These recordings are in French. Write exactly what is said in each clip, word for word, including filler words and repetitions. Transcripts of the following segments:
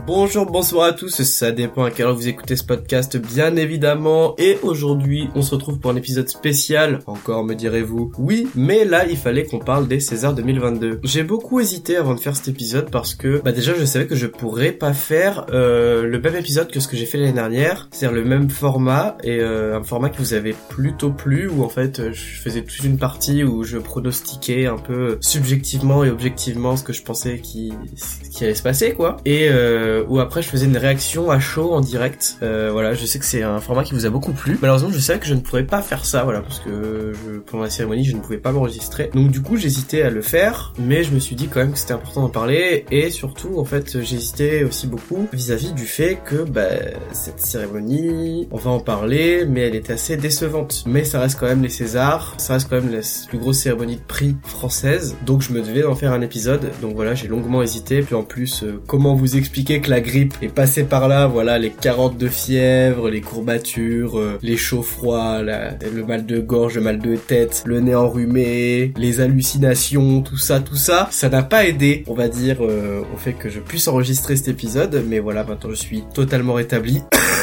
Bonjour, bonsoir à tous, ça dépend à quelle heure vous écoutez ce podcast, bien évidemment, et aujourd'hui, on se retrouve pour un épisode spécial, encore me direz-vous. Oui, mais là, il fallait qu'on parle des Césars deux mille vingt-deux. J'ai beaucoup hésité avant de faire cet épisode parce que, bah déjà, je savais que je pourrais pas faire euh, le même épisode que ce que j'ai fait l'année dernière, c'est-à-dire le même format, et euh, un format qui vous avait plutôt plu, où en fait, je faisais toute une partie où je pronostiquais un peu subjectivement et objectivement ce que je pensais qui, qui allait se passer, quoi, et euh, où après je faisais une réaction à chaud en direct. Euh, voilà, je sais que c'est un format qui vous a beaucoup plu. Malheureusement, je savais que je ne pourrais pas faire ça, voilà, parce que je, pendant la cérémonie, je ne pouvais pas m'enregistrer. Donc du coup, j'hésitais à le faire, mais je me suis dit quand même que c'était important d'en parler, et surtout, en fait, j'hésitais aussi beaucoup vis-à-vis du fait que, bah, cette cérémonie, on va en parler, mais elle était assez décevante. Mais ça reste quand même les Césars, ça reste quand même la plus grosse cérémonie de prix française, donc je me devais en faire un épisode. Donc voilà, j'ai longuement hésité, puis en plus, euh, comment vous expliquer que la grippe est passée par là, voilà, les quarante de fièvre, les courbatures, euh, les chauds-froids, la, le mal de gorge, le mal de tête, le nez enrhumé, les hallucinations, tout ça, tout ça, ça n'a pas aidé, on va dire, euh, au fait que je puisse enregistrer cet épisode, mais voilà, maintenant je suis totalement rétabli.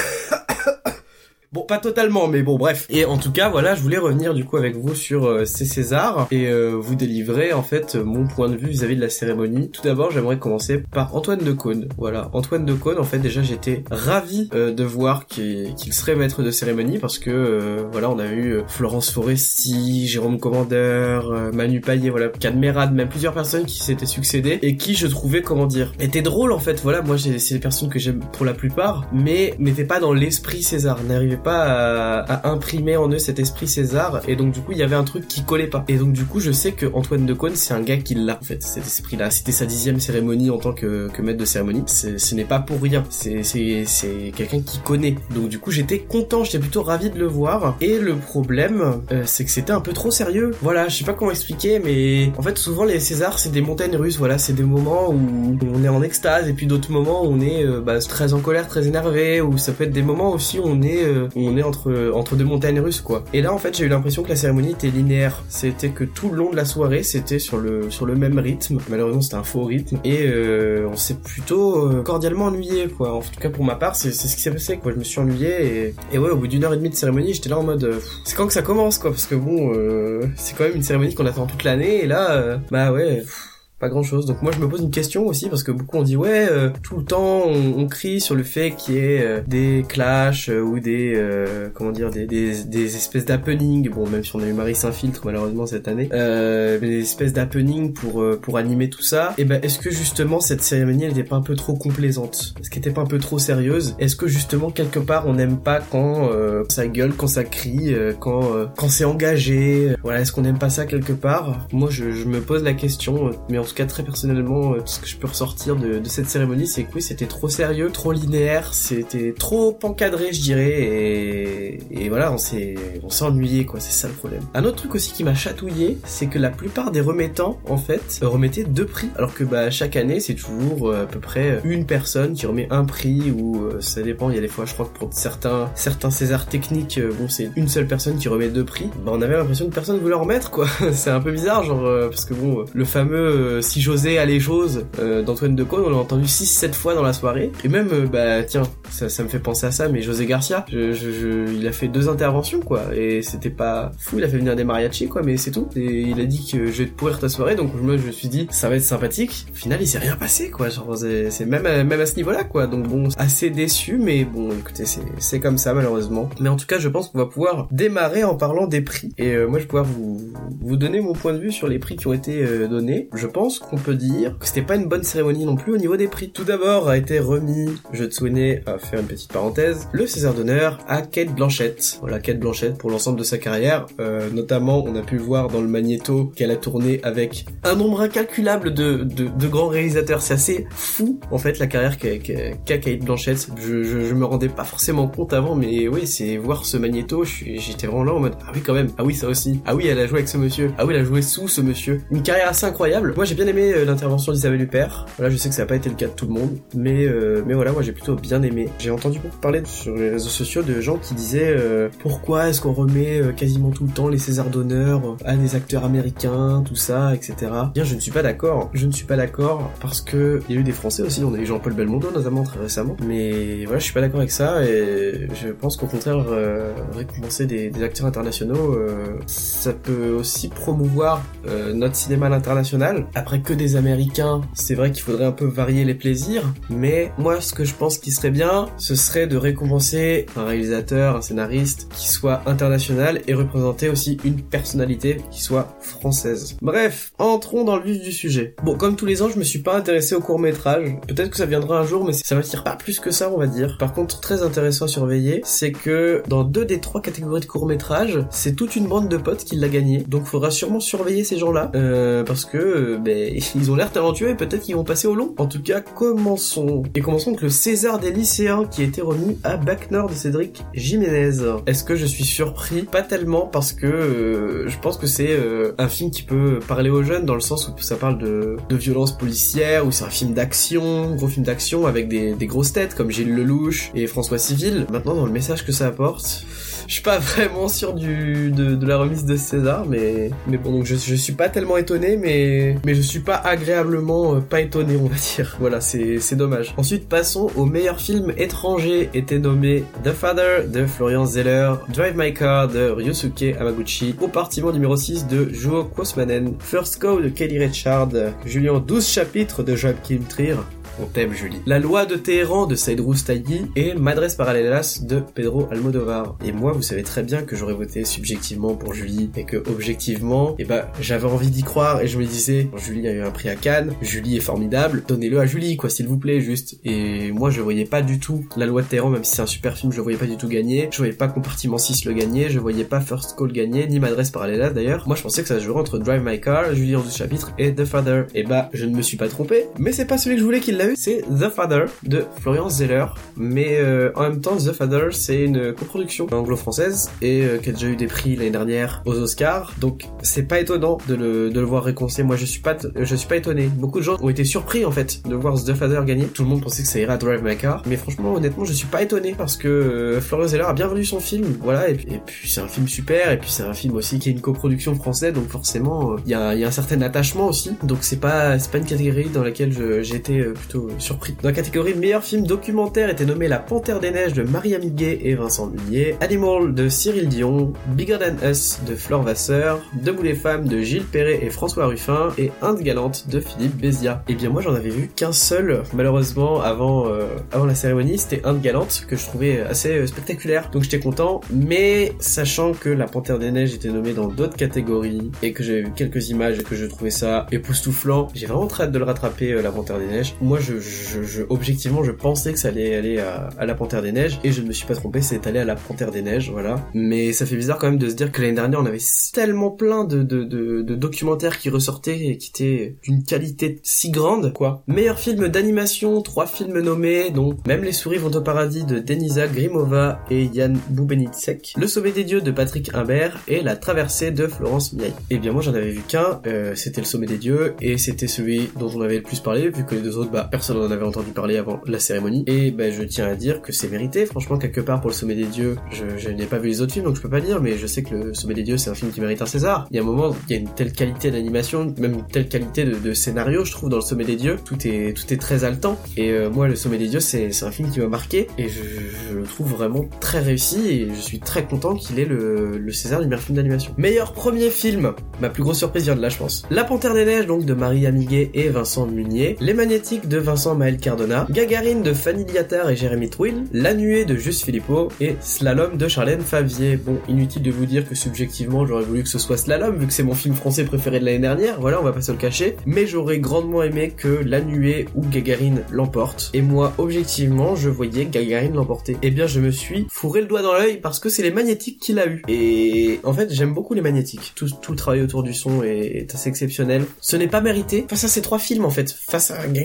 Bon, pas totalement, mais bon, bref. Et en tout cas, voilà, je voulais revenir du coup avec vous sur euh, ces Césars et euh, vous délivrer en fait mon point de vue vis-à-vis de la cérémonie. Tout d'abord, j'aimerais commencer par Antoine Decaune. Voilà, Antoine Decaune, en fait, déjà, j'étais ravi euh, de voir qu'il, qu'il serait maître de cérémonie parce que, euh, voilà, on a eu euh, Florence Foresti, Jérôme Commandeur, euh, Manu Payet, voilà, Cadmerade, même plusieurs personnes qui s'étaient succédées et qui, je trouvais, comment dire, étaient drôles en fait. Voilà, moi, j'ai, c'est des personnes que j'aime pour la plupart, mais n'étaient pas dans l'esprit César, n'arrivaient pas à, à imprimer en eux cet esprit César, et donc du coup il y avait un truc qui collait pas, et donc du coup je sais que Antoine Decaune c'est un gars qui l'a en fait, cet esprit là. C'était sa dixième cérémonie en tant que, que maître de cérémonie, c'est, ce n'est pas pour rien, c'est, c'est, c'est quelqu'un qui connaît, donc du coup j'étais content, j'étais plutôt ravi de le voir. Et le problème euh, c'est que c'était un peu trop sérieux, voilà, je sais pas comment expliquer, mais en fait souvent les Césars c'est des montagnes russes, voilà, c'est des moments où on est en extase, et puis d'autres moments où on est euh, bah, très en colère, très énervé, ou ça peut être des moments aussi où on est, euh, où on est entre entre deux montagnes russes, quoi. Et là en fait j'ai eu l'impression que la cérémonie était linéaire, c'était que tout le long de la soirée c'était sur le sur le même rythme. Malheureusement c'était un faux rythme, et euh, on s'est plutôt euh, cordialement ennuyé, quoi. En tout cas pour ma part c'est c'est ce qui s'est passé, quoi. Je me suis ennuyé, et et ouais, au bout d'une heure et demie de cérémonie j'étais là en mode euh, c'est quand que ça commence, quoi, parce que bon euh, c'est quand même une cérémonie qu'on attend toute l'année, et là euh, bah ouais pff, pas grand chose. Donc moi je me pose une question aussi, parce que beaucoup ont dit ouais euh, tout le temps on, on crie sur le fait qu'il y ait euh, des clashs euh, ou des euh, comment dire des, des des espèces d'happenings, bon même si on a eu Marie Saint-Filtre malheureusement cette année, euh, des espèces d'happenings pour euh, pour animer tout ça. Et ben est-ce que justement cette cérémonie elle était pas un peu trop complaisante? Est-ce qu'elle était pas un peu trop sérieuse? Est-ce que justement quelque part on n'aime pas quand euh, ça gueule, quand ça crie, euh, quand euh, quand c'est engagé, voilà, est-ce qu'on n'aime pas ça quelque part? Moi je, je me pose la question, mais en tout cas très personnellement, tout ce que je peux ressortir de, de cette cérémonie, c'est que oui, c'était trop sérieux, trop linéaire, c'était trop encadré, je dirais, et, et voilà, on s'est, on s'est ennuyé, quoi, c'est ça le problème. Un autre truc aussi qui m'a chatouillé, c'est que la plupart des remettants, en fait, remettaient deux prix, alors que bah chaque année, c'est toujours euh, à peu près une personne qui remet un prix, ou euh, ça dépend, il y a des fois, je crois que pour certains, certains Césars techniques, euh, bon, c'est une seule personne qui remet deux prix. Bah on avait l'impression que personne voulait en remettre, quoi. C'est un peu bizarre, genre, euh, parce que bon, le fameux euh, si José a les choses euh, d'Antoine Decaune, on l'a entendu six sept fois dans la soirée, et même euh, bah tiens, ça, ça me fait penser à ça, mais José Garcia, je, je, je, il a fait deux interventions, quoi, et c'était pas fou, il a fait venir des mariachis, quoi, mais c'est tout, et il a dit que je vais te pourrir ta soirée, donc moi je me suis dit ça va être sympathique. Au final il s'est rien passé, quoi, genre c'est, c'est même à, même à ce niveau-là, quoi, donc bon, assez déçu, mais bon écoutez, c'est c'est comme ça malheureusement. Mais en tout cas je pense qu'on va pouvoir démarrer en parlant des prix, et euh, moi je vais pouvoir vous vous donner mon point de vue sur les prix qui ont été euh, donnés. Je pense qu'on peut dire que c'était pas une bonne cérémonie non plus au niveau des prix. Tout d'abord a été remis, je tenais à faire une petite parenthèse, le César d'honneur à Cate Blanchett. Voilà, Cate Blanchett pour l'ensemble de sa carrière, euh, notamment on a pu voir dans le magnéto qu'elle a tourné avec un nombre incalculable de, de, de grands réalisateurs. C'est assez fou en fait la carrière qu'a, qu'a, qu'a Cate Blanchett. Je, je, je me rendais pas forcément compte avant, mais oui, c'est voir ce magnéto, je, j'étais vraiment là en mode ah oui quand même, ah oui ça aussi, ah oui elle a joué avec ce monsieur, ah oui elle a joué sous ce monsieur. Une carrière assez incroyable. Moi j'ai bien aimé euh, l'intervention d'Isabelle Huppert. Voilà, je sais que ça n'a pas été le cas de tout le monde, mais euh, mais voilà, moi j'ai plutôt bien aimé. j'ai entendu beaucoup parler sur les réseaux sociaux de gens qui disaient euh, pourquoi est-ce qu'on remet euh, quasiment tout le temps les Césars d'honneur à des acteurs américains, tout ça, et cetera. Bien, je ne suis pas d'accord. Je ne suis pas d'accord parce que il y a eu des Français aussi, on a eu Jean-Paul Belmondo notamment très récemment, mais voilà, je suis pas d'accord avec ça et je pense qu'au contraire, euh, récompenser des, des acteurs internationaux, euh, ça peut aussi promouvoir euh, notre cinéma à l'international. Après que des Américains, c'est vrai qu'il faudrait un peu varier les plaisirs, mais moi, ce que je pense qui serait bien, ce serait de récompenser un réalisateur, un scénariste qui soit international et représenter aussi une personnalité qui soit française. Bref, entrons dans le vif du sujet. Bon, comme tous les ans, je me suis pas intéressé au court-métrage. Peut-être que ça viendra un jour, mais ça m'attire pas plus que ça, on va dire. Par contre, très intéressant à surveiller, c'est que dans deux des trois catégories de court-métrage, c'est toute une bande de potes qui l'a gagné. Donc, faudra sûrement surveiller ces gens-là, euh, parce que, euh, ben, ils ont l'air talentueux et peut-être qu'ils vont passer au long. En tout cas, commençons. Et commençons avec le César des lycéens qui a été remis à Bac Nord de Cédric Jiménez. Est-ce que je suis surpris? Pas tellement, parce que euh, je pense que c'est euh, un film qui peut parler aux jeunes dans le sens où ça parle de, de violence policière, où c'est un film d'action, gros film d'action avec des, des grosses têtes comme Gilles Lelouch et François Civil. Maintenant, dans le message que ça apporte, je suis pas vraiment sûr du de, de la remise de César, mais mais bon, donc je je suis pas tellement étonné, mais mais je suis pas agréablement euh, pas étonné, on va dire. Voilà, c'est c'est dommage. Ensuite, passons au meilleur film étranger. Était nommé The Father de Florian Zeller, Drive My Car de Ryusuke Hamaguchi, Compartiment numéro six de Juho Kuosmanen, First Cow de Kelly Richard, Julien douze chapitres de Joachim Trier. On t'aime, Julie. La loi de Téhéran de Saïd Roustagui et Madres Paralelas de Pedro Almodovar. Et moi, vous savez très bien que j'aurais voté subjectivement pour Julie et que objectivement, eh ben, j'avais envie d'y croire et je me disais, Julie a eu un prix à Cannes, Julie est formidable, donnez-le à Julie, quoi, s'il vous plaît, juste. Et moi, je voyais pas du tout La loi de Téhéran, même si c'est un super film, je le voyais pas du tout gagner. Je voyais pas Compartiment six le gagner, je voyais pas First Call gagner, ni Madres Paralelas d'ailleurs. Moi, je pensais que ça se jouerait entre Drive My Car, Julie en douze chapitres et The Father. Et bah, je ne me suis pas trompé, mais c'est pas celui que je voulais qu'il l'a eu, c'est The Father de Florian Zeller, mais euh, en même temps The Father c'est une coproduction anglo-française et euh, qui a déjà eu des prix l'année dernière aux Oscars, donc c'est pas étonnant de le, de le voir récompensé. Moi je suis pas t- je suis pas étonné. Beaucoup de gens ont été surpris en fait de voir The Father gagner. Tout le monde pensait que ça irait à Drive My Car, mais franchement honnêtement je suis pas étonné parce que euh, Florian Zeller a bien vendu son film, voilà, et, et puis c'est un film super, et puis c'est un film aussi qui est une coproduction française, donc forcément il euh, y, a, y a un certain attachement aussi, donc c'est pas c'est pas une catégorie dans laquelle je, j'ai été euh, plutôt euh, surpris. Dans la catégorie meilleur film documentaire était nommé La Panthère des Neiges de Marie Amiguet et Vincent Munier, Animal de Cyril Dion, Bigger Than Us de Flore Vasseur, Debout les femmes de Gilles Perret et François Ruffin, et Inde galante de Philippe Béziat. Et bien moi j'en avais vu qu'un seul malheureusement avant euh, avant la cérémonie, c'était Inde galante que je trouvais assez euh, spectaculaire, donc j'étais content, mais sachant que La Panthère des Neiges était nommée dans d'autres catégories et que j'avais vu quelques images et que je trouvais ça époustouflant, j'ai vraiment très hâte de le rattraper, euh, La Panthère des Neiges. Moi je, je, je objectivement je pensais que ça allait aller à, à La Panthère des Neiges et je ne me suis pas trompé, c'est allé à La Panthère des Neiges, voilà. Mais ça fait bizarre quand même de se dire que l'année dernière on avait tellement plein de, de, de, de documentaires qui ressortaient et qui étaient d'une qualité si grande, quoi. Meilleur film d'animation, trois films nommés, dont Même les souris vont au paradis de Denisa Grimova et Yann Boubenitsek, Le sommet des dieux de Patrick Imbert et La traversée de Florence Miaille. Et bien moi j'en avais vu qu'un, euh, c'était Le sommet des dieux et c'était celui dont on avait le plus parlé, vu que les deux autres, bah personne n'en avait entendu parler avant la cérémonie, et ben bah, je tiens à dire que c'est mérité, franchement, quelque part. Pour Le sommet des dieux, je, je n'ai pas vu les autres films donc je peux pas dire, mais je sais que Le sommet des dieux c'est un film qui mérite un César. Il y a un moment, il y a une telle qualité d'animation, même une telle qualité de, de scénario, je trouve, dans Le sommet des dieux, tout est tout est très haletant, et euh, moi Le sommet des dieux c'est c'est un film qui m'a marqué et je, je le trouve vraiment très réussi et je suis très content qu'il ait le, le César du meilleur film d'animation. Meilleur premier film, ma plus grosse surprise vient de là, je pense. La Panthère des Neiges, donc de Marie Amiguet et Vincent Munier, Les Magnétiques de Vincent Maël Cardona, Gagarine de Fanny Liattard et Jérémy Twill, La Nuée de Juste Philippot et Slalom de Charlène Favier. Bon, inutile de vous dire que subjectivement j'aurais voulu que ce soit Slalom vu que c'est mon film français préféré de l'année dernière, voilà, on va pas se le cacher, mais j'aurais grandement aimé que La Nuée ou Gagarine l'emporte, et moi objectivement je voyais Gagarine l'emporter. Et bien je me suis fourré le doigt dans l'œil parce que c'est Les Magnétiques qui l'a eu, et en fait j'aime beaucoup Les Magnétiques, tout, tout le travail autour du son est, est assez exceptionnel. Ce n'est pas mérité face à ces trois films en fait, face à Gagarine, face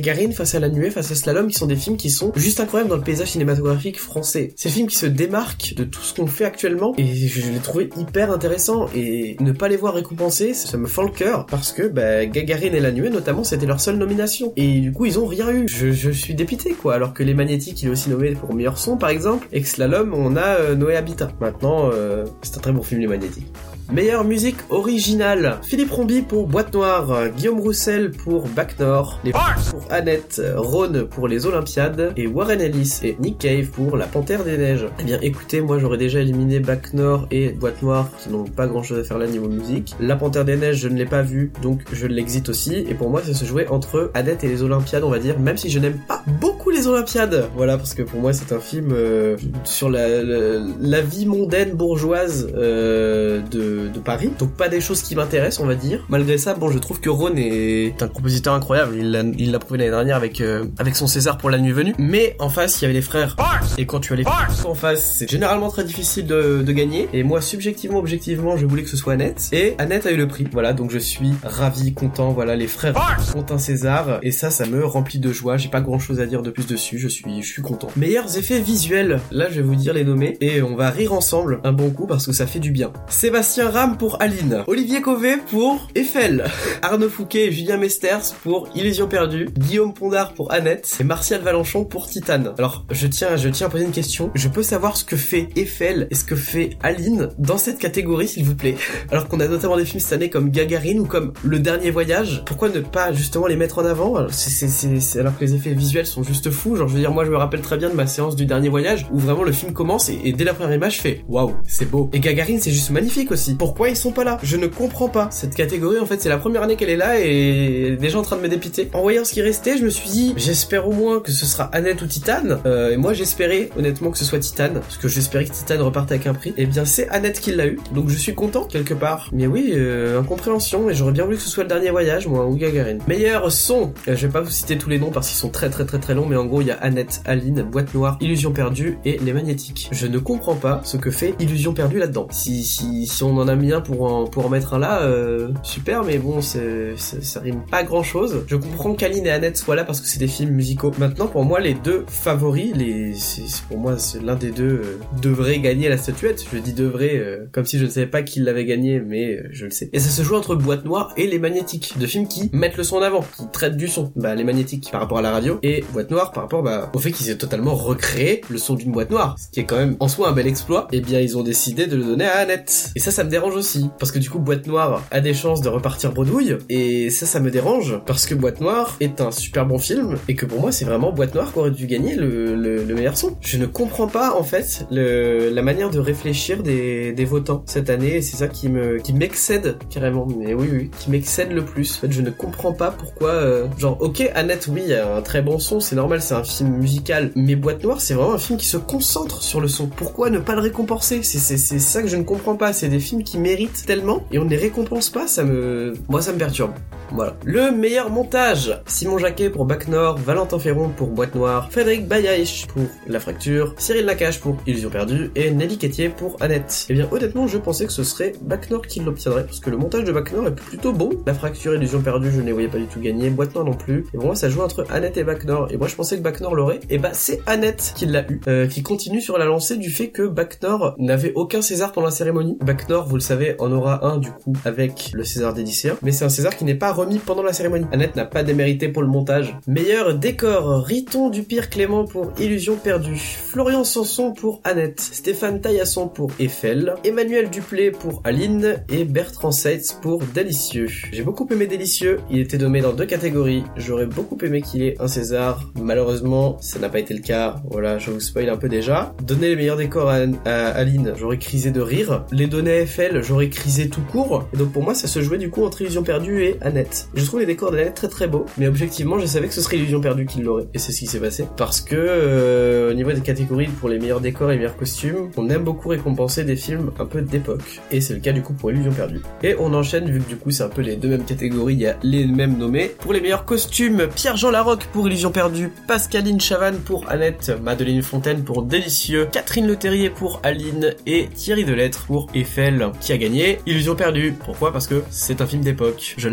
face à la nuée, face à Slalom, qui sont des films qui sont juste incroyables dans le paysage cinématographique français. C'est des films qui se démarquent de tout ce qu'on fait actuellement, et je l'ai trouvé hyper intéressant, et ne pas les voir récompensés, ça me fend le cœur, parce que bah, Gagarine et la nuée notamment, c'était leur seule nomination, et du coup ils ont rien eu. Je, je suis dépité quoi, alors que Les Magnétiques, il est aussi nommé pour meilleur son par exemple, et que Slalom, on a euh, Noé Habitat. Maintenant, euh, c'est un très bon film, Les Magnétiques. Meilleure musique originale, Philippe Rombi pour Boîte Noire, Guillaume Roussel pour Bac Nord, les pour Annette, Rhône pour Les Olympiades, et Warren Ellis et Nick Cave pour La Panthère des Neiges. Eh bien écoutez, moi j'aurais déjà éliminé Bac Nord et Boîte Noire qui n'ont pas grand chose à faire là niveau musique. La Panthère des Neiges, je ne l'ai pas vu, donc je l'exite aussi, et pour moi ça se jouait entre Annette et Les Olympiades, on va dire, même si je n'aime pas beaucoup Les Olympiades. Voilà, parce que pour moi c'est un film euh, sur la, la, la vie mondaine bourgeoise euh, de de Paris, donc pas des choses qui m'intéressent, on va dire. Malgré ça, bon, je trouve que Rhône est un compositeur incroyable, il l'a, il l'a prouvé l'année dernière avec euh, avec son César pour La Nuit Venue, mais en face, il y avait les frères, et quand tu as les frères en face, c'est généralement très difficile de, de gagner, et moi, subjectivement, objectivement, je voulais que ce soit Annette, et Annette a eu le prix, voilà, donc je suis ravi, content, voilà, les frères ont un César, et ça, ça me remplit de joie, j'ai pas grand chose à dire de plus dessus, je suis, je suis content. Meilleurs effets visuels, là, je vais vous dire les nommer, et on va rire ensemble un bon coup, parce que ça fait du bien. Sébastien Ram pour Aline, Olivier Cové pour Eiffel, Arnaud Fouquet et Julien Mesters pour Illusion perdue, Guillaume Pondard pour Annette et Martial Valenchon pour Titane. Alors, je tiens, je tiens à poser une question. Je peux savoir ce que fait Eiffel et ce que fait Aline dans cette catégorie, s'il vous plaît? Alors qu'on a notamment des films cette année comme Gagarine ou comme Le Dernier Voyage. Pourquoi ne pas justement les mettre en avant? Alors, c'est, c'est, c'est, c'est, alors que les effets visuels sont juste fous. Genre, je veux dire, moi, je me rappelle très bien de ma séance du Dernier Voyage où vraiment le film commence et, et dès la première image, je fais waouh, c'est beau. Et Gagarine, c'est juste magnifique aussi. Pourquoi ils sont pas là? Je ne comprends pas. Cette catégorie, en fait, c'est la première année qu'elle est là et déjà en train de me dépiter. En voyant ce qui restait, je me suis dit, j'espère au moins que ce sera Annette ou Titane. Euh, et moi, j'espérais honnêtement que ce soit Titane, parce que j'espérais que Titane reparte avec un prix. Et bien, c'est Annette qui l'a eu, donc je suis content quelque part. Mais oui, euh, incompréhension. Et j'aurais bien voulu que ce soit Le Dernier Voyage, moi, ou Gagarine. Meilleur son. Euh, je vais pas vous citer tous les noms parce qu'ils sont très très très très longs, mais en gros, il y a Annette, Aline, Boîte Noire, Illusion perdue et Les Magnétiques. Je ne comprends pas ce que fait Illusion perdue là-dedans. Si si si on en a mis un pour en pour en mettre un là, euh, super, mais bon, c'est, c'est, ça rime pas grand chose. Je comprends qu'Aline et Annette soient là parce que c'est des films musicaux. Maintenant, pour moi, les deux favoris, les, c'est, c'est pour moi, c'est l'un des deux euh, devrait gagner la statuette. Je dis devrait, euh, comme si je ne savais pas qui l'avait gagné, mais euh, je le sais. Et ça se joue entre Boîte Noire et Les Magnétiques, deux films qui mettent le son en avant, qui traitent du son. Bah, Les Magnétiques par rapport à la radio et Boîte Noire par rapport bah, au fait qu'ils aient totalement recréé le son d'une boîte noire, ce qui est quand même en soi un bel exploit. Et bien, ils ont décidé de le donner à Annette. Et ça, ça me dérange aussi, parce que du coup, Boîte Noire a des chances de repartir bredouille, et ça, ça me dérange, parce que Boîte Noire est un super bon film, et que pour moi, c'est vraiment Boîte Noire qui aurait dû gagner le, le, le meilleur son. Je ne comprends pas, en fait, le, la manière de réfléchir des, des votants cette année, et c'est ça qui me, qui m'excède, carrément, mais oui, oui, qui m'excède le plus. En fait, je ne comprends pas pourquoi, euh, genre, ok, Annette, oui, a un très bon son, c'est normal, c'est un film musical, mais Boîte Noire, c'est vraiment un film qui se concentre sur le son. Pourquoi ne pas le récompenser? C'est, c'est, c'est ça que je ne comprends pas, c'est des films qui méritent tellement, et on ne les récompense pas, ça me... Moi, ça me perturbe. Voilà. Le meilleur montage. Simon Jacquet pour Bac Nord, Valentin Ferron pour Boîte Noire, Frédéric Bayaïch pour La Fracture, Cyril Nakache pour Illusion perdue et Nelly Quétier pour Annette. Eh bien, honnêtement, je pensais que ce serait Bac Nord qui l'obtiendrait, parce que le montage de Bac Nord est plutôt bon. La Fracture, Illusion perdue, je ne les voyais pas du tout gagner, Boîte Noire non plus. Et bon, moi, ça joue entre Annette et Bac Nord, et moi, je pensais que Bac Nord l'aurait. Et bah, c'est Annette qui l'a eu, euh, qui continue sur la lancée du fait que Bac Nord n'avait aucun César pendant la cérémonie. Bac Nord, vous le savez, en aura un, du coup, avec le César des lycéens, mais c'est un César qui n'est pas remis pendant la cérémonie. Annette n'a pas démérité pour le montage. Meilleur décor, Riton du Pire Clément pour Illusion perdue, Florian Sanson pour Annette, Stéphane Taillasson pour Eiffel, Emmanuel Duplé pour Aline et Bertrand Seitz pour Délicieux. J'ai beaucoup aimé Délicieux, il était nommé dans deux catégories, j'aurais beaucoup aimé qu'il ait un César, malheureusement ça n'a pas été le cas, voilà, je vous spoil un peu déjà. Donner les meilleurs décors à, à Aline, j'aurais crisé de rire, les donner à Eiffel, j'aurais crisé tout court, et donc pour moi ça se jouait du coup entre Illusion perdue et Annette. Je trouve les décors d'Annette très très beaux, mais objectivement je savais que ce serait Illusion perdue qui l'aurait, et c'est ce qui s'est passé, parce que euh, au niveau des catégories pour les meilleurs décors et les meilleurs costumes, on aime beaucoup récompenser des films un peu d'époque, et c'est le cas du coup pour Illusion perdue. Et on enchaîne, vu que du coup c'est un peu les deux mêmes catégories, il y a les mêmes nommés. Pour les meilleurs costumes, Pierre-Jean Larocque pour Illusion perdue, Pascaline Chavannes pour Annette, Madeleine Fontaine pour Délicieux, Catherine Leterrier pour Aline et Thierry Delettre pour Eiffel, qui a gagné Illusion perdue. Pourquoi? Parce que c'est un film d'époque, je l'avais dit.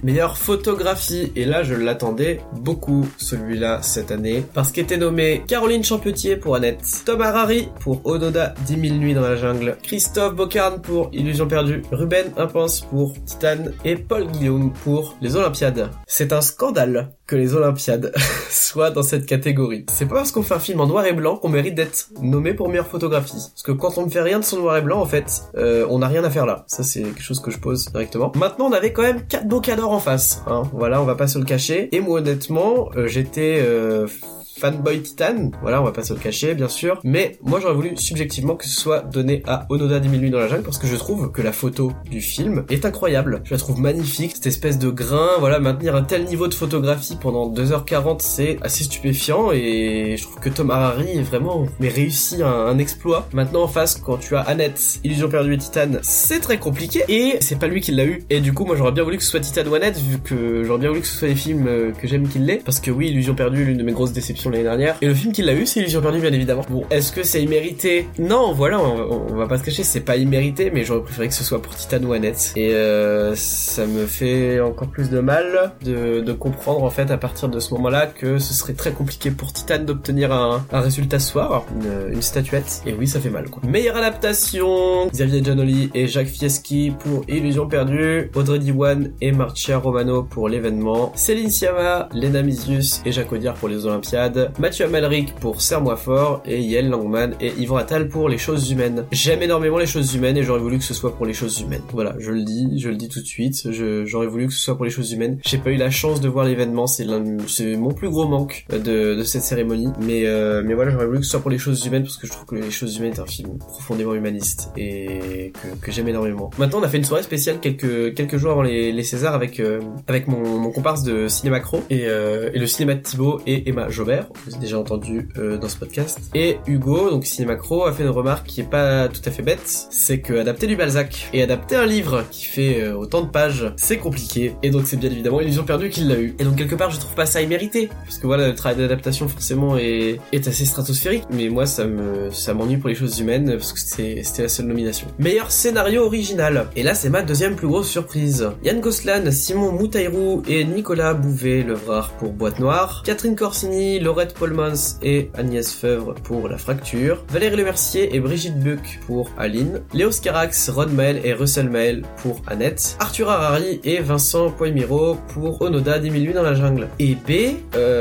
Meilleure photographie, et là je l'attendais beaucoup celui-là cette année, parce qu'était nommé Caroline Champetier pour Annette, Tom Harari pour Onoda dix mille nuits dans la jungle, Christophe Bocarn pour Illusion perdue, Ruben Impens pour Titane et Paul Guillaume pour Les Olympiades. C'est un scandale que Les Olympiades soient dans cette catégorie. C'est pas parce qu'on fait un film en noir et blanc qu'on mérite d'être nommé pour meilleure photographie. Parce que quand on ne fait rien de son noir et blanc, en fait, euh, on n'a rien à faire là. Ça, c'est quelque chose que je pose directement. Maintenant, on avait quand même quatre beaux cadors en face. Hein. Voilà, on va pas se le cacher. Et moi, honnêtement, euh, j'étais... Euh, fanboy Titane, voilà, on va pas se le cacher, bien sûr, mais moi j'aurais voulu subjectivement que ce soit donné à Onoda dix mille nuits dans la jungle, parce que je trouve que la photo du film est incroyable, je la trouve magnifique, cette espèce de grain, voilà, maintenir un tel niveau de photographie pendant deux heures quarante, c'est assez stupéfiant, et je trouve que Tom Harari est vraiment, mais réussi un, un exploit. Maintenant en face, quand tu as Annette, Illusion perdue et Titane, c'est très compliqué, et c'est pas lui qui l'a eu, et du coup moi j'aurais bien voulu que ce soit Titane ou Annette, vu que j'aurais bien voulu que ce soit des films que j'aime qu'il l'ait, parce que oui, Illusion perdue est l'une de mes grosses déceptions l'année dernière, et le film qui l'a eu c'est Illusion perdue bien évidemment. Bon, est-ce que c'est immérité? Non, voilà, on, on va pas se cacher, c'est pas immérité, mais j'aurais préféré que ce soit pour Titane ou Annette, et euh, ça me fait encore plus de mal de, de comprendre en fait à partir de ce moment-là que ce serait très compliqué pour Titane d'obtenir un, un résultat ce soir, une, une statuette, et oui ça fait mal quoi. Meilleure adaptation, Xavier Giannoli et Jacques Fieschi pour Illusion perdue, Audrey Diwan et Marcia Romano pour L'événement, Céline Sciamma, Lena Misius et Jacques Audiard pour Les Olympiades, Mathieu Amalric pour Serre-moi fort, et Yael Langman et Yvan Attal pour Les choses humaines. J'aime énormément Les choses humaines et j'aurais voulu que ce soit pour Les choses humaines. Voilà, je le dis, je le dis tout de suite, je, j'aurais voulu que ce soit pour Les choses humaines. J'ai pas eu la chance de voir L'événement, c'est l'un, c'est mon plus gros manque de, de cette cérémonie, mais euh, mais voilà, j'aurais voulu que ce soit pour Les choses humaines parce que je trouve que Les choses humaines est un film profondément humaniste et que, que j'aime énormément. Maintenant, on a fait une soirée spéciale quelques quelques jours avant les, les Césars avec euh, avec mon, mon comparse de Cinémacro et, euh, et le cinéma de Thibaut et Emma Jobert, que vous avez déjà entendu euh, dans ce podcast. Et Hugo, donc Cinémacro, a fait une remarque qui est pas tout à fait bête, c'est que adapter du Balzac et adapter un livre qui fait euh, autant de pages, c'est compliqué. Et donc c'est bien évidemment Illusion perdue qui l'a eu. Et donc quelque part, je trouve pas ça immérité, parce que voilà, le travail d'adaptation forcément est, est assez stratosphérique, mais moi ça me ça m'ennuie pour Les choses humaines parce que c'était c'était la seule nomination. Meilleur scénario original. Et là c'est ma deuxième plus grosse surprise. Yann Gosselin, Simon Moutaïrou et Nicolas Bouvet-Levrard pour Boîte Noire, Catherine Corsini, Laurette Polmans et Agnès Feuvre pour La Fracture, Valérie Lemercier et Brigitte Buck pour Aline, Léo Scarax, Ron Mael et Russell Mael pour Annette, Arthur Harari et Vincent Poimiro pour Onoda dix mille nuits dans la jungle. Et B,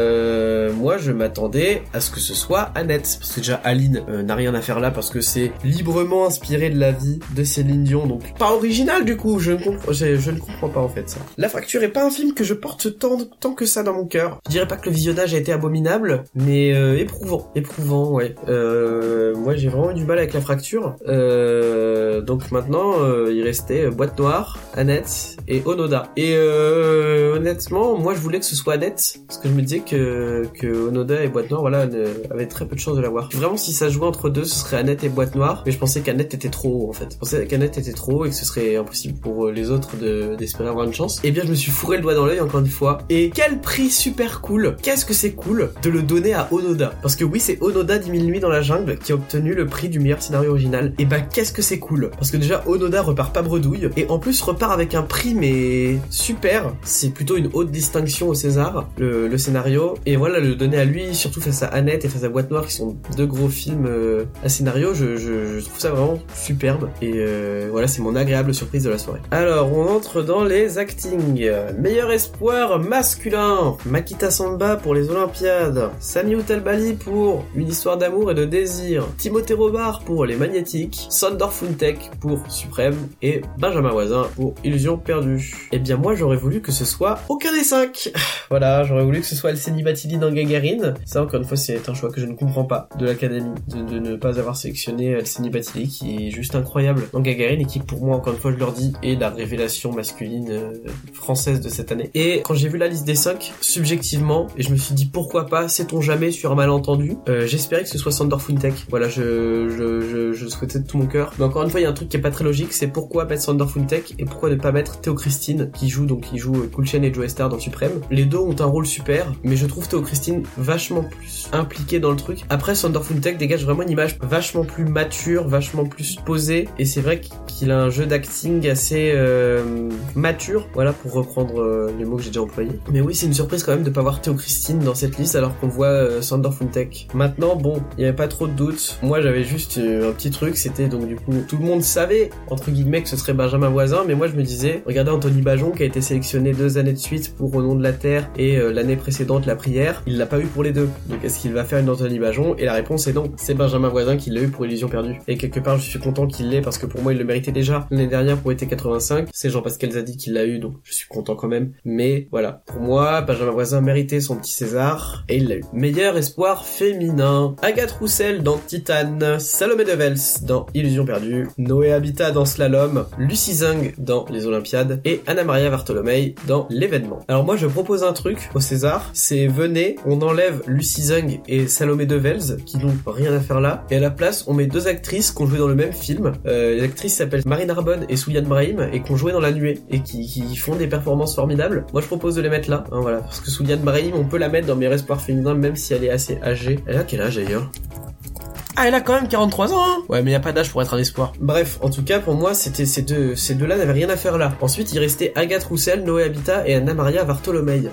euh, moi je m'attendais à ce que ce soit Annette, parce que déjà Aline euh, n'a rien à faire là parce que c'est librement inspiré de la vie de Céline Dion, donc pas original du coup, je ne comprends, je, je ne comprends pas en fait ça. La Fracture est pas un film que je porte tant, tant que ça dans mon cœur. Je dirais pas que le visionnage a été abominable, mais euh, éprouvant, éprouvant, ouais. Euh, moi j'ai vraiment eu du mal avec La Fracture, euh, donc maintenant euh, il restait Boîte Noire, Annette et Onoda. Et euh, honnêtement, moi je voulais que ce soit Annette, parce que je me disais que, que Onoda et Boîte Noire, voilà, ne, avaient très peu de chances de l'avoir. Vraiment, si ça jouait entre deux, ce serait Annette et Boîte Noire, mais je pensais qu'Annette était trop haut en fait. Je pensais qu'Annette était trop haut et que ce serait impossible pour les autres de, d'espérer avoir une chance. Et bien je me suis fourré le doigt dans l'œil encore une fois. Et quel prix super cool! Qu'est-ce que c'est cool de le donner à Onoda, parce que oui, c'est Onoda dix mille nuits dans la jungle qui a obtenu le prix du meilleur scénario original. Et bah qu'est-ce que c'est cool, parce que déjà Onoda repart pas bredouille, et en plus repart avec un prix mais super. C'est plutôt une haute distinction au César, le, le scénario, et voilà, le donner à lui, surtout face à Annette et face à Boîte Noire, qui sont deux gros films euh, à scénario, je, je, je trouve ça vraiment superbe, et euh, voilà, c'est mon agréable surprise de la soirée. Alors, on entre dans les actings. Meilleur espoir masculin, Makita Samba pour Les Olympiades, Sami Outalbali pour Une histoire d'amour et de désir, Timothée Robard pour Les Magnétiques, Sandor Funtek pour Suprême et Benjamin Voisin pour Illusion perdue. Et bien moi j'aurais voulu que ce soit aucun des cinq. Voilà, j'aurais voulu que ce soit Elcénie Batili dans Gagarine. Ça encore une fois c'est un choix que je ne comprends pas de l'Académie, de, de ne pas avoir sélectionné Elcénie Batili, qui est juste incroyable dans Gagarine et qui pour moi, encore une fois je leur dis, est la révélation masculine euh, française de cette année. Et quand j'ai vu la liste des cinq, subjectivement, et je me suis dit pourquoi pas sait-on jamais sur un malentendu. Euh, j'espérais que ce soit Sander Funtek. Voilà, je, je, je, je souhaitais de tout mon cœur. Mais encore une fois, il y a un truc qui est pas très logique, c'est pourquoi mettre Sander Funtek et pourquoi ne pas mettre Théo Christine, qui joue donc qui joue Cool Chain et Joey Star dans Suprême. Les deux ont un rôle super, mais je trouve Théo Christine vachement plus impliqué dans le truc. Après, Sander Funtek dégage vraiment une image vachement plus mature, vachement plus posée, et c'est vrai qu'il a un jeu d'acting assez euh, mature, voilà, pour reprendre euh, les mots que j'ai déjà employés. Mais oui, c'est une surprise quand même de pas voir Théo Christine dans cette liste alors qu'on voit euh, Sander Funtek. Maintenant, bon, il y avait pas trop de doutes. Moi, j'avais juste euh, un petit truc, c'était donc du coup, tout le monde savait, entre guillemets, que ce serait Benjamin Voisin, mais moi je me disais, regardez Anthony Bajon qui a été sélectionné deux années de suite pour Au nom de la Terre et euh, l'année précédente La Prière, il l'a pas eu pour les deux. Donc est-ce qu'il va faire une Anthony Bajon? Et la réponse est non. C'est Benjamin Voisin qui l'a eu pour Illusion perdue. Et quelque part, je suis content qu'il l'ait parce que pour moi, il le méritait déjà l'année dernière pour Été quatre-vingt-cinq. C'est Jean-Pascal Zadi qui l'a eu, donc je suis content quand même. Mais voilà, pour moi, Benjamin Voisin méritait son petit César et il l'a eu. Meilleur espoir féminin: Agathe Roussel dans Titane, Salomé Devels dans Illusion perdue, Noé Habitat dans Slalom, Lucy Zhang dans Les Olympiades et Anna Maria Bartolomei dans L'événement. Alors moi, je propose un truc au César, c'est venez, on enlève Lucy Zhang et Salomé Devels qui n'ont rien à faire là, et à la place, on met deux actrices qui ont joué dans le même film. Euh, les actrices s'appellent Marine Arbonne et Souliane Brahim et qui ont joué dans La Nuée et qui, qui font des performances formidables. Moi, je propose de les mettre là, hein, voilà, parce que Souliane Brahim, on peut la mettre dans mes espoirs féminins même si elle est assez âgée. Elle a quel âge d'ailleurs? Ah, elle a quand même quarante-trois ans, hein. Ouais, mais y a pas d'âge pour être un espoir. Bref, en tout cas, pour moi, c'était ces deux, ces deux-là n'avaient rien à faire là. Ensuite, il restait Agathe Roussel, Noé Habitat et Anna Maria Bartolomei.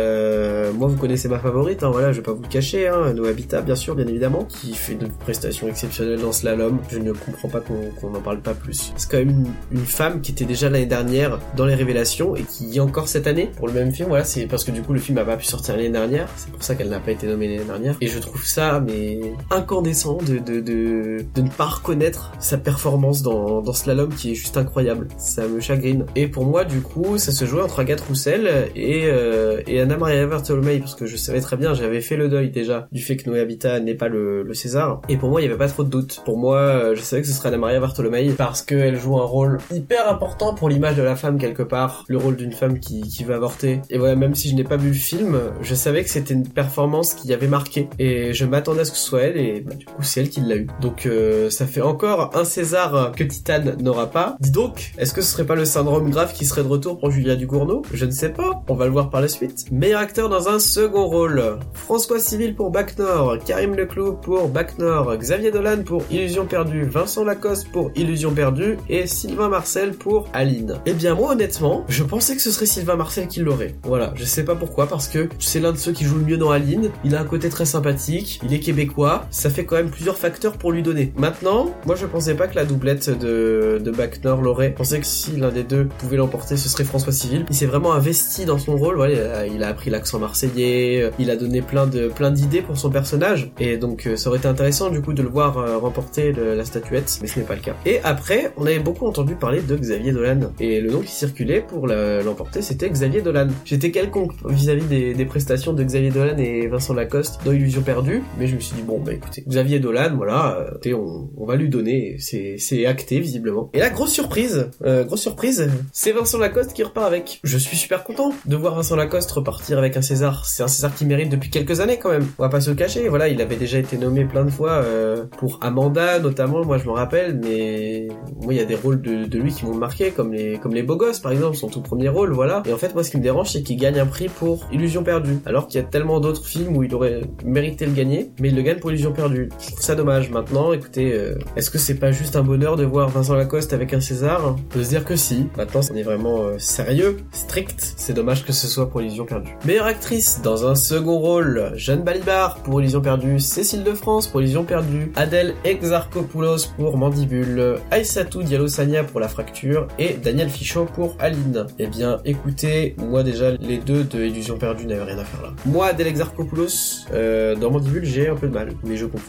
Euh, moi, vous connaissez ma favorite, hein, voilà, je vais pas vous le cacher, hein. Noé Habitat, bien sûr, bien évidemment, qui fait de prestations exceptionnelles dans Slalom. Je ne comprends pas qu'on, qu'on en parle pas plus. C'est quand même une, une femme qui était déjà l'année dernière dans Les Révélations et qui y est encore cette année pour le même film, voilà, c'est parce que du coup, le film a pas pu sortir l'année dernière. C'est pour ça qu'elle n'a pas été nommée l'année dernière. Et je trouve ça, mais, incandescent de, de, de, de ne pas reconnaître sa performance dans, dans Slalom qui est juste incroyable. Ça me chagrine. Et pour moi, du coup, ça se jouait entre Agathe Roussel et, euh, et Anna Maria Bartolomei parce que je savais très bien, j'avais fait le deuil déjà du fait que Noé Habitat n'ait pas le, le César. Et pour moi, il y avait pas trop de doute. Pour moi, je savais que ce serait Anna Maria Bartolomei parce qu'elle joue un rôle hyper important pour l'image de la femme quelque part. Le rôle d'une femme qui, qui va avorter. Et voilà, même si je n'ai pas vu le film, je savais que c'était une performance qui avait marqué. Et je m'attendais à ce que ce soit elle et bah, du coup, c'est elle qui l'a eu. Donc euh, ça fait encore un César que Titane n'aura pas. Dis donc, est-ce que ce serait pas le syndrome grave qui serait de retour pour Julia Ducournau? Je ne sais pas, on va le voir par la suite. Meilleur acteur dans un second rôle: François Civil pour Bac Nord, Karim Leclou pour Bac Nord, Xavier Dolan pour Illusion perdue, Vincent Lacoste pour Illusion perdue et Sylvain Marcel pour Aline. Eh bien moi honnêtement, je pensais que ce serait Sylvain Marcel qui l'aurait. Voilà, je sais pas pourquoi, parce que c'est l'un de ceux qui joue le mieux dans Aline, il a un côté très sympathique, il est québécois, ça fait quand même plusieurs facteurs pour lui donner. Maintenant, moi je pensais pas que la doublette de, de Bac Nord l'aurait. Je pensais que si l'un des deux pouvait l'emporter, ce serait François Civil. Il s'est vraiment investi dans son rôle, ouais, il, a, il a appris l'accent marseillais, il a donné plein de plein d'idées pour son personnage, et donc ça aurait été intéressant du coup de le voir euh, remporter le, la statuette, mais ce n'est pas le cas. Et après, on avait beaucoup entendu parler de Xavier Dolan, et le nom qui circulait pour la, l'emporter, c'était Xavier Dolan. J'étais quelconque vis-à-vis des, des prestations de Xavier Dolan et Vincent Lacoste dans Illusion perdue, mais je me suis dit bon bah écoutez, Xavier Dolan, voilà, euh, on, on va lui donner, c'est, c'est acté visiblement. Et là, grosse surprise, euh, grosse surprise, c'est Vincent Lacoste qui repart avec. Je suis super content de voir Vincent Lacoste repartir avec un César. C'est un César qu'il mérite depuis quelques années quand même. On va pas se le cacher, voilà, il avait déjà été nommé plein de fois euh, pour Amanda notamment, moi je me rappelle, mais moi il y a des rôles de, de lui qui m'ont marqué, comme les comme les Beaux Gosses par exemple, son tout premier rôle, voilà. Et en fait moi ce qui me dérange c'est qu'il gagne un prix pour Illusion perdue, alors qu'il y a tellement d'autres films où il aurait mérité le gagner, mais il le gagne pour Illusion perdue. Je trouve ça dommage. Maintenant, écoutez, euh, est-ce que c'est pas juste un bonheur de voir Vincent Lacoste avec un César? On peut se dire que si. Maintenant, on est vraiment euh, sérieux, strict. C'est dommage que ce soit pour Illusion perdue. Meilleure actrice dans un second rôle: Jeanne Balibar pour Illusion perdue, Cécile de France pour Illusion perdue, Adèle Exarchopoulos pour Mandibule, Aïssatou Diallo Sagna pour La Fracture et Daniel Fichot pour Aline. Eh bien, écoutez, moi déjà, les deux de Illusion perdue n'avaient rien à faire là. Moi, Adèle Exarchopoulos, euh, dans Mandibule, j'ai un peu de mal, mais je comprends qu'elle soit là.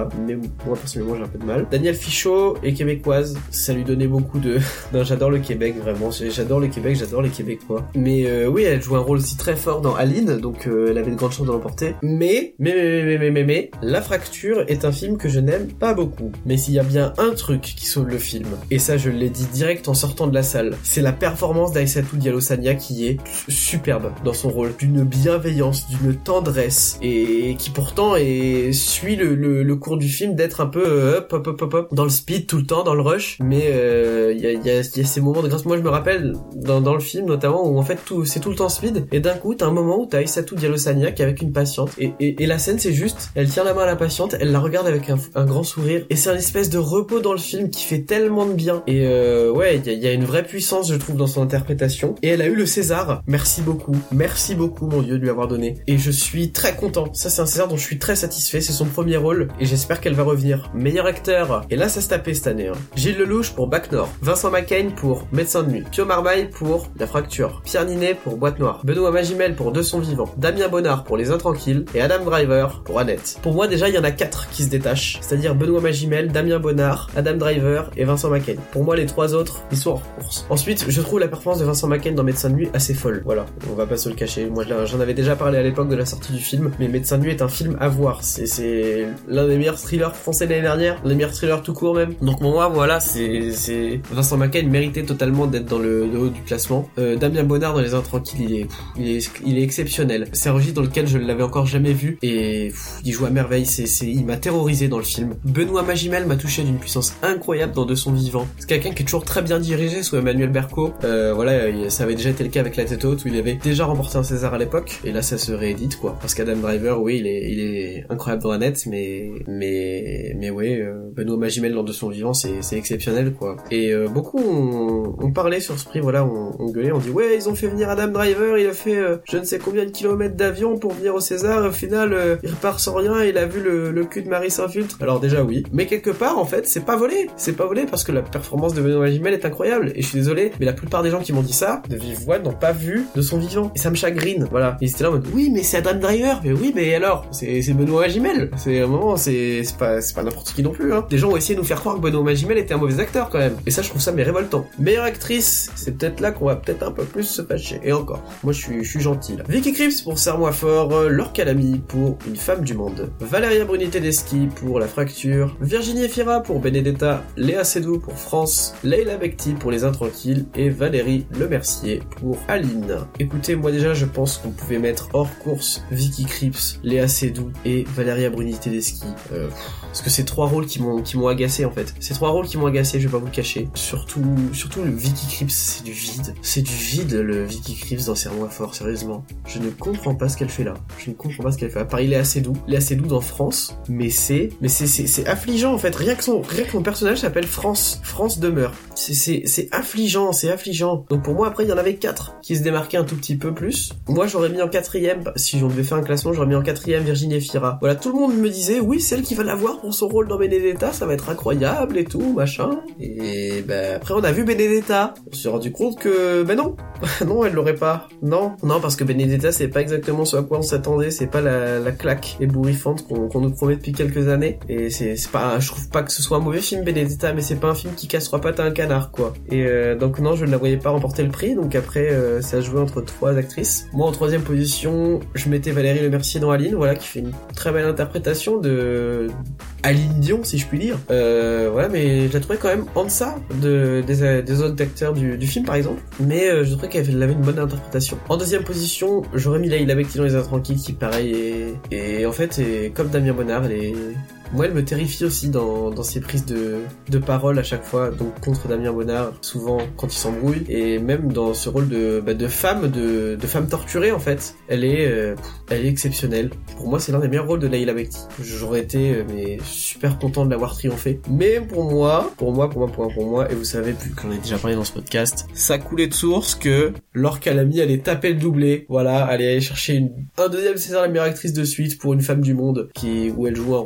ça, mais moi personnellement j'ai un peu de mal. Danielle Fichot est québécoise, ça lui donnait beaucoup de... non, j'adore le Québec, vraiment, j'adore le Québec, j'adore les Québécois. Mais euh, oui, elle joue un rôle aussi très fort dans Aline, donc euh, elle avait de grandes chances de l'emporter. Mais, mais, mais, mais, mais, mais, mais, La Fracture est un film que je n'aime pas beaucoup. Mais s'il y a bien un truc qui sauve le film, et ça je l'ai dit direct en sortant de la salle, c'est la performance d'Aïssatou Diallo Sagna qui est superbe dans son rôle, d'une bienveillance, d'une tendresse, et qui pourtant est, suit le, le, le cours du film d'être un peu euh, hop, hop, hop, hop, hop, dans le speed tout le temps, dans le rush, mais il euh, y, a, y, a, y a ces moments de grâce. Moi je me rappelle dans, dans le film notamment où en fait tout, c'est tout le temps speed, et d'un coup t'as un moment où t'as Aïssatou Diallo Sagna qui est avec une patiente, et, et, et la scène c'est juste, elle tient la main à la patiente, elle la regarde avec un, un grand sourire, et c'est un espèce de repos dans le film qui fait tellement de bien, et euh, ouais, il y a, y a une vraie puissance je trouve dans son interprétation, et elle a eu le César, merci beaucoup, merci beaucoup mon Dieu de lui avoir donné, et je suis très content, ça c'est un César dont je suis très satisfait, c'est son premier rôle, et j'espère qu'elle va revenir. Meilleur acteur, et là ça se tapait cette année, hein. Gilles Lelouch pour Bac Nord, Vincent Macaigne pour Médecin de nuit, Pio Marmaille pour La Fracture, Pierre Ninet pour Boîte Noire, Benoît Magimel pour Deux sont vivants, Damien Bonnard pour Les Intranquilles, et Adam Driver pour Annette. Pour moi déjà il y en a quatre qui se détachent, c'est-à-dire Benoît Magimel, Damien Bonnard, Adam Driver et Vincent Macaigne. Pour moi les trois autres, ils sont hors course. Ensuite, je trouve la performance de Vincent Macaigne dans Médecin de nuit assez folle, voilà, on va pas se le cacher, moi j'en avais déjà parlé à l'époque de la sortie du film, mais Médecin de nuit est un film à voir, c'est, c'est l'un des meilleurs thrillers français de l'année dernière, l'un des meilleurs thrillers tout court même, donc pour moi voilà, c'est, c'est... Vincent Macaigne méritait totalement d'être dans le, le haut du classement. euh, Damien Bonnard dans Les Intranquilles, il est, pff, il est, il est exceptionnel, c'est un registre dans lequel je l'avais encore jamais vu, et pff, il joue à merveille, c'est, c'est, il m'a terrorisé dans le film. Benoît Magimel m'a touché d'une puissance incroyable dans Deux sont vivants, c'est quelqu'un qui est toujours très bien dirigé sous Emmanuel Berco, euh, voilà, ça avait déjà été le cas avec La Tête haute où il avait déjà remporté un César à l'époque, et là ça se réédite quoi, parce qu'Adam Driver, oui, il est, il est incroyable dans Annette, mais, mais, mais ouais, euh, Benoît Magimel dans Deux sont vivants, c'est, c'est exceptionnel quoi. Et euh, beaucoup on, on parlait sur ce prix, voilà, on, on gueulait, on dit ouais, ils ont fait venir Adam Driver, il a fait euh, je ne sais combien de kilomètres d'avion pour venir au César, et au final euh, il repart sans rien, et il a vu le, le cul de Marie Saint-Filtre. Alors déjà oui, mais quelque part en fait c'est pas volé, c'est pas volé parce que la performance de Benoît Magimel est incroyable, et je suis désolé, mais la plupart des gens qui m'ont dit ça de vive voix n'ont pas vu De son vivant, et ça me chagrine, voilà. Ils étaient là en mode oui mais c'est Adam Driver, mais oui mais alors c'est, c'est Benoît Magimel, c'est un moment, c'est, c'est pas, c'est pas n'importe qui non plus, hein. Des gens ont essayé de nous faire croire que Benoît Magimel était un mauvais acteur quand même, et ça je trouve ça mais révoltant. Meilleure actrice, c'est peut-être là qu'on va peut-être un peu plus se fâcher, et encore, moi je suis, je suis gentil là. Vicky Krieps pour Serre-moi fort, Laure Calamy pour Une femme du monde, Valeria Bruni Tedeschi pour La Fracture, Virginie Efira pour Benedetta, Léa Seydoux pour France, Leila Bekti pour Les Intranquilles, et Valérie Lemercier pour Aline. Écoutez, moi déjà je pense qu'on pouvait mettre hors course Vicky Krieps, Léa Seydoux et Valeria Bruni Tedeschi, euh, parce que c'est trois rôles qui m'ont, qui m'ont agacé en fait. C'est trois rôles qui m'ont agacé, je vais pas vous le cacher. Surtout, surtout le Vicky Krieps, c'est du vide. C'est du vide le Vicky Krieps dans Serre-moi fort, sérieusement. Je ne comprends pas ce qu'elle fait là. Je ne comprends pas ce qu'elle fait. À Paris, Léa Seydoux, Léa Seydoux dans France, mais c'est, mais c'est, c'est, c'est affligeant en fait. Rien que son, rien que mon personnage s'appelle France. France demeure. C'est, c'est, c'est affligeant, c'est affligeant. Donc pour moi après il y en avait quatre qui se démarquaient un tout petit peu plus. Moi j'aurais mis en quatrième, si on devait faire un classement, j'aurais mis en quatrième Virginie Efira. Voilà, tout le monde me disait oui, celle qui va l'avoir pour son rôle dans Benedetta, ça va être incroyable et tout, machin. Et ben après on a vu Benedetta, on s'est rendu compte que ben non, non elle l'aurait pas. Non, non parce que Benedetta c'est pas exactement ce à quoi on s'attendait, c'est pas la, la claque ébouriffante qu'on, qu'on nous promet depuis quelques années. Et c'est, c'est pas, je trouve pas que ce soit un mauvais film Benedetta, mais c'est pas un film qui casse trois pattes à un canard quoi. Et euh, donc non, je ne la voyais pas remporter le prix, donc après euh, ça jouait entre trois actrices. Moi en troisième position, je mettais Valérie Lemercier dans Aline, voilà, qui fait une très belle interprétation de Aline Dion si je puis dire. Euh, voilà, mais je la trouvais quand même en deçà de, des, des autres acteurs du, du film par exemple, mais euh, je trouvais qu'elle avait une bonne interprétation. En deuxième position, j'aurais mis Leila Bekti dans Les Intranquilles qui pareil est, et en fait est comme Damien Bonnard, elle est... Moi, elle me terrifie aussi dans, dans ses prises de, de parole à chaque fois, donc contre Damien Bonnard, souvent quand il s'embrouille, et même dans ce rôle de, bah, de femme, de, de femme torturée en fait. Elle est, euh, elle est exceptionnelle. Pour moi, c'est l'un des meilleurs rôles de Leila Bekti. J'aurais été euh, mais super content de l'avoir triomphé. Mais pour moi, pour moi, pour moi, pour moi, pour moi, et vous savez, vu qu'on a déjà parlé dans ce podcast, ça coulait de source que Laure Calamy allait taper le doublé. Voilà, allait aller chercher une, un deuxième César la meilleure actrice de suite pour Une femme du monde, qui, où elle joue un rôle de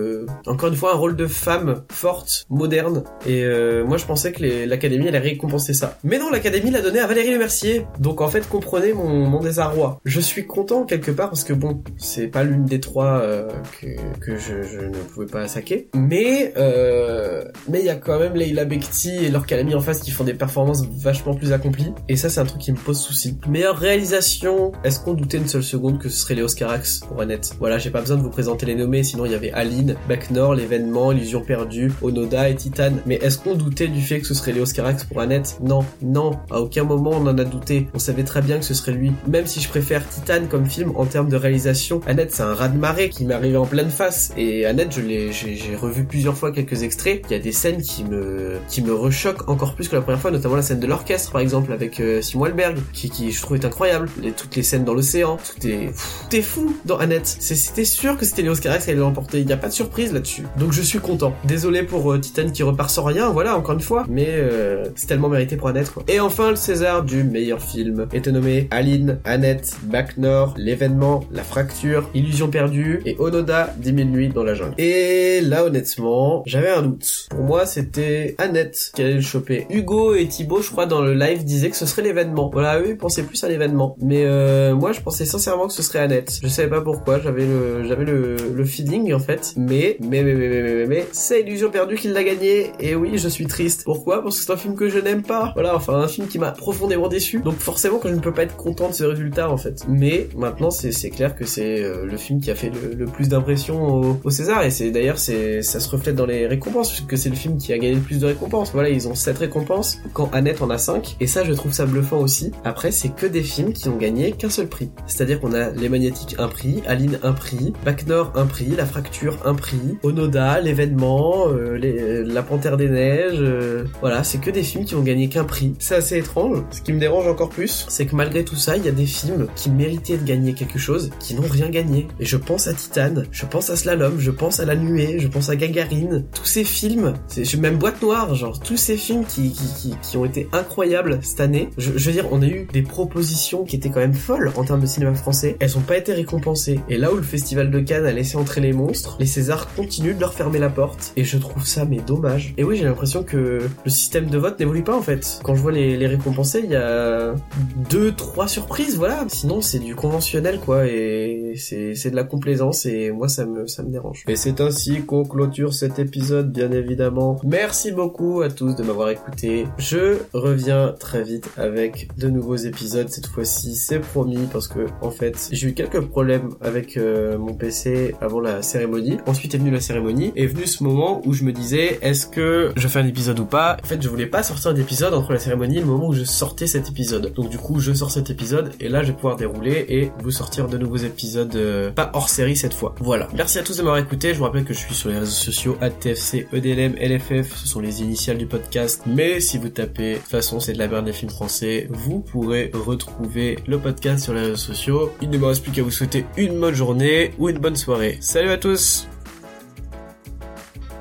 de, encore une fois, un rôle de femme forte, moderne. Et euh, moi, je pensais que les, l'Académie allait récompenser ça. Mais non, l'Académie l'a donné à Valérie Lemercier. Donc en fait, comprenez mon, mon désarroi. Je suis content quelque part parce que bon, c'est pas l'une des trois euh, que, que je, je ne pouvais pas saquer. Mais euh, mais il y a quand même Leila Bekti et Laure Calamy en face qui font des performances vachement plus accomplies. Et ça, c'est un truc qui me pose souci. Meilleure réalisation. Est-ce qu'on doutait une seule seconde que ce serait Léos Carax pour Annette? Voilà, j'ai pas besoin de vous présenter les nommés, sinon il y avait Aline, Bac Nord, L'événement, Illusion perdue, Onoda et Titane. Mais est-ce qu'on doutait du fait que ce serait Léos Carax pour Annette? Non, non, à aucun moment on en a douté. On savait très bien que ce serait lui. Même si je préfère Titane comme film en termes de réalisation, Annette c'est un raz-de-marée qui m'est arrivé en pleine face. Et Annette, je l'ai, j'ai, j'ai revu plusieurs fois quelques extraits. Il y a des scènes qui me, qui me rechoquent encore plus que la première fois, notamment la scène de l'orchestre par exemple avec euh, Simon Alberg, qui, qui je trouve est incroyable. Les, toutes les scènes dans l'océan, tout est, pff, tout est fou dans Annette. C'est, c'était sûr que c'était Léos Carax qui allait l'emporter. Il n'y a pas de surprise là-dessus. Donc je suis content. Désolé pour euh, Titane qui repart sans rien, voilà, encore une fois. Mais euh, c'est tellement mérité pour Annette, quoi. Et enfin, le César du meilleur film était nommé Aline, Annette, Bac Nord, L'événement, La fracture, Illusion perdue et Onoda, dix mille nuits dans la jungle. Et là, honnêtement, j'avais un doute. Pour moi, c'était Annette qui allait le choper. Hugo et Thibaut, je crois, dans le live, disaient que ce serait L'événement. Voilà, eux, ils pensaient plus à L'événement. Mais euh, moi, je pensais sincèrement que ce serait Annette. Je savais pas pourquoi, j'avais le, j'avais le, le feeling, en fait. Mais, mais, mais, mais, mais, mais, mais, mais c'est Illusion perdue qui l'a gagné. Et oui, je suis triste. Pourquoi? Parce que c'est un film que je n'aime pas. Voilà, enfin, un film qui m'a profondément déçu. Donc forcément que je ne peux pas être content de ce résultat, en fait. Mais maintenant, c'est, c'est clair que c'est euh, le film qui a fait le, le plus d'impression au, au César. Et c'est d'ailleurs, c'est, ça se reflète dans les récompenses, puisque c'est le film qui a gagné le plus de récompenses. Voilà, ils ont sept récompenses, quand Annette en a cinq. Et ça, je trouve ça bluffant aussi. Après, c'est que des films qui n'ont gagné qu'un seul prix. C'est-à-dire qu'on a Les Magnétiques un prix, Aline un prix, Bac Nord un prix, La fracture un prix, Onoda, L'événement, euh, les, La Panthère des Neiges, euh, voilà, c'est que des films qui ont gagné qu'un prix. C'est assez étrange. Ce qui me dérange encore plus, c'est que malgré tout ça, il y a des films qui méritaient de gagner quelque chose, qui n'ont rien gagné. Et je pense à Titane, je pense à Slalom, je pense à La Nuée, je pense à Gagarine. Tous ces films, c'est même Boîte Noire, genre tous ces films qui qui qui, qui ont été incroyables cette année. Je, je veux dire, on a eu des propositions qui étaient quand même folles en termes de cinéma français. Elles ont pas été récompensées. Et là où le Festival de Cannes a laissé entrer les monstres, les Césars continuent de leur fermer la porte. Et je trouve ça mais dommage. Et oui, j'ai l'impression que le système de vote n'évolue pas en fait. Quand je vois les, les récompensés, il y a deux, trois surprises, voilà. Sinon, c'est du conventionnel quoi. Et c'est c'est de la complaisance. Et moi, ça me ça me dérange. Et c'est ainsi qu'on clôture cet épisode, bien évidemment. Merci beaucoup à tous de m'avoir écouté. Je reviens très vite avec de nouveaux épisodes. Cette fois-ci, c'est promis parce que en fait, j'ai eu quelques problèmes avec euh, mon P C avant la cérémonie. Ensuite est venue la cérémonie. Est venu ce moment où je me disais, est-ce que je fais un épisode ou pas? En fait, je voulais pas sortir d'épisode entre la cérémonie et le moment où je sortais cet épisode. Donc du coup, je sors cet épisode et là, je vais pouvoir dérouler et vous sortir de nouveaux épisodes, euh, pas hors série cette fois. Voilà. Merci à tous de m'avoir écouté. Je vous rappelle que je suis sur les réseaux sociaux arobase T F C E D L M L F F. Ce sont les initiales du podcast. Mais si vous tapez, de toute façon, c'est de la merde des films français, vous pourrez retrouver le podcast sur les réseaux sociaux. Il ne me reste plus qu'à vous souhaiter une bonne journée ou une bonne soirée. Salut à tous!